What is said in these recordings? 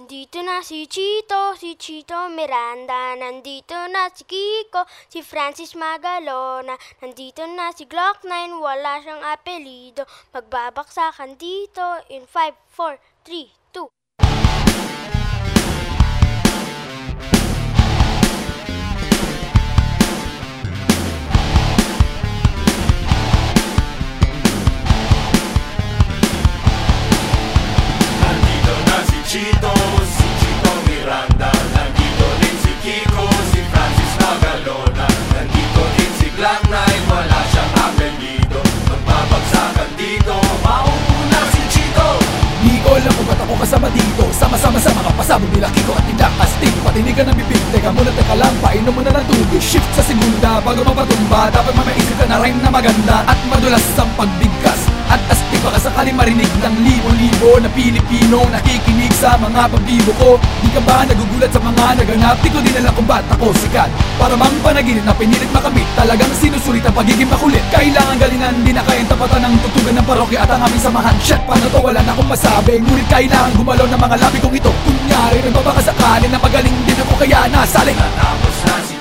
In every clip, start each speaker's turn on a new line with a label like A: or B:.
A: Nandito na si Chito Miranda. Nandito na si Kiko, si Francis Magalona. Nandito na si Glock 9, wala siyang apelido. Magbabaksakan dito in 5, 4, 3, 2.
B: Si Chito Miranda. Nandito rin si Kiko, si Francis Magalona. Nandito din si Glock 9, wala siyang apelido. Magbabagsakan dito, mauuna si Chito.
C: Di ko alam kung ba't ako kasama dito. Sama-sama sa mga pasabog nila Kiko at tindak astig. Patinigan ng bibig, teka muna teka lang, painom muna ng tubig. Shift sa segunda bago mapatumba. Dapat mamaisip ka na rhyme na maganda at madulas ang pagbigkas. At astig baka sakaling marinig ng libo-libo na Pilipino nakikinig sa mga pagbibo ko. Di ka ba nagugulat sa mga naganap? Di ko din alam kung ba't ako sikat. Para mang panaginip na pinilit makamit. Talagang sinusulit ang pagiging makulit. Kailangan galingan, di na kayang tapatan ng tutugan ng parokya at ang aming samahan. Shit, paano to? Wala na akong masabi. Ngunit kailangan gumalaw ng mga labi kong ito. Kunyari, nagbabakasakali na magaling din ako kaya nasaling.
B: Natapos na si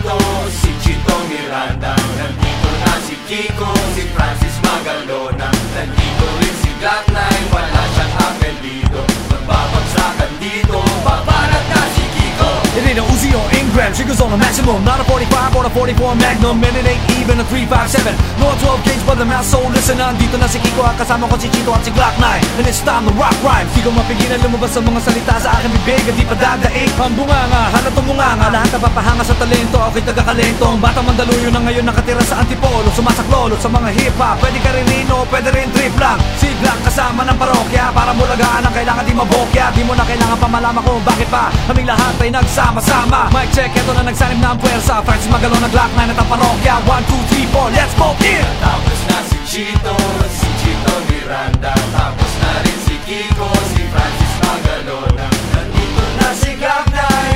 B: Chito Miranda. Nandito na si Kiko, si Francis Magalona. Nandito rin si Glock 9, wala siyang apelido. Magbabagsakan dito, babarat na si Kiko.
D: It ain't a Uzi or Ingram, triggers on a maximum. Not a 45 or a 44 Magnum, and it ain't even a 357. No 12 gauge but the mouth, so listen. Nandito na si Kiko at kasama ko si Chito at si Glock 9. And it's time to rock rhyme. Di ko mapigilan lumabas sa mga salita sa aking bibig at di pa dadaig. Ang bunganga, halatong munganga. Lahat napapahanga sa talento, ako'y taga-kalento. Ang batang Mandaluyo na ngayon nakatira sa Antipolo. Sumasaklolo sa mga hip-hop. Pwede ka rin nino, pwede rin trip lang. Si Glock kasama ng parokya. Para mulagaan ang kailangan di mabokya. Di mo na kailangan pa malaman kung bakit pa kaming lahat ay nagsama-sama. Mic check, eto na nagsanib na ang puwersa. Francis Magalona, Glock 9 at ang parokya. 1, 2, 3, 4, let's go! Yeah!
B: Tapos na si Chito Miranda. Tapos na rin si Kiko, si Francis Magalona. Nandito na si Glock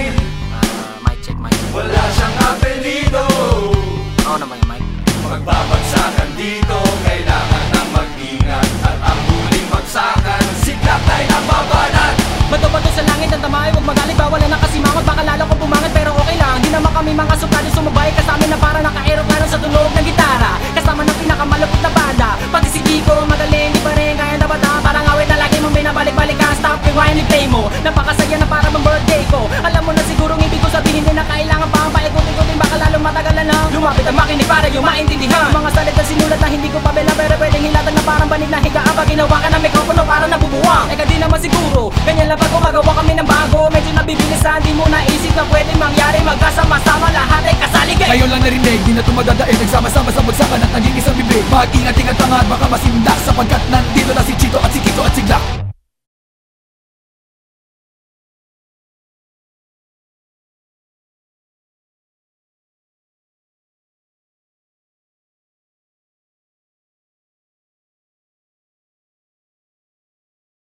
B: 9.
E: Mic check.
B: Wala siyang apelido.
E: Oo naman yung mic.
B: Magbabagsakan dito, kailangan ng mag-ingat. At ang huling bagsakan, si Glock 9 ang babanat.
F: Bato-bato sa langit ang tamay, huwag magalit, bawal na nakasimangot. Baka lalo kong pumangat pero okay lang. Di naman kami mga sukali sumabay kasama na para naka-aeroplano sa tunog ng gitara. Kasama ng pinakamalupit na banda. Pati si Kiko magaling, di pa rin kaya na bata. Parang awit na lagi mong binabalik-balik ka. Stop, rewind, play mo. Napakasaya na para bang birthday ko. Alam mo na sigurong ibig ko sabihin din na kailangan pa ang paikot-ikotin. Baka lalong matagalan na lumapit ang makinig para yung maintindihan. Mga salita sinulat na hindi ko pabela pero pwedeng hilatag na parang banig na higaan. Pag ginawa ka ng mikropono parang nabubuwang. Eka di naman siguro, ganyan lang pag gumagawa kami ng bago. Medyo nabibilisan, di mo naisip na pwedeng mangyari. Magkasama-sama lahat ay kasaligay.
C: Ngayon lang narinig, di na tumadadaig. Nagsama-sama sa bagsakan at naging isang bibig. Mag-ingat-ingat pa nga, baka masindak. Sapagkat nandito na si Chito at si Kiko at si Glock